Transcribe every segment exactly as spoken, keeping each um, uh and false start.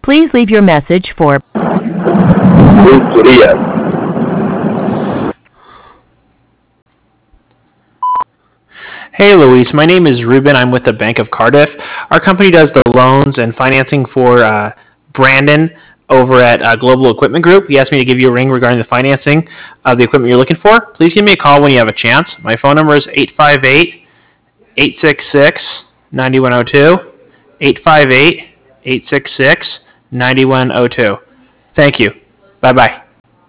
Please leave your message for Luis Diaz. Hey Luis, my name is Ruben. I'm with the Bank of Cardiff. Our company does the loans and financing for uh, Brandon over at uh, Global Equipment Group. He asked me to give you a ring regarding the financing of the equipment you're looking for. Please give me a call when you have a chance. My phone number is eight five eight, eight six six, nine one zero two. eight five eight, eight six six, nine one zero two. Thank you. Bye-bye.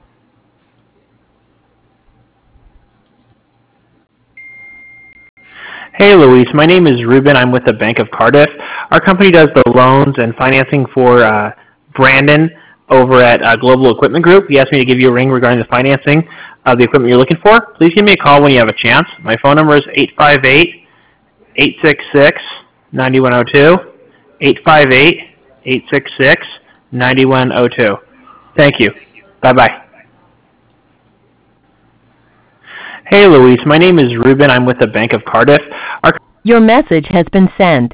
Hey Luis, my name is Ruben. I'm with the Bank of Cardiff. Our company does the loans and financing for uh, Brandon over at uh, Global Equipment Group. He asked me to give you a ring regarding the financing of the equipment you're looking for. Please give me a call when you have a chance. My phone number is eight five eight, eight six six, nine one zero two. eight five eight, eight six six, nine one zero two. Thank you. Bye-bye. Hey Luis, my name is Ruben. I'm with the Bank of Cardiff. Our your message has been sent.